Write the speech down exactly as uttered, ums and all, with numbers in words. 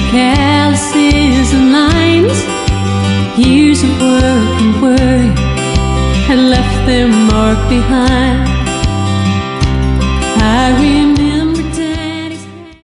calluses and lines, years of work and worry had left their mark behind. I remember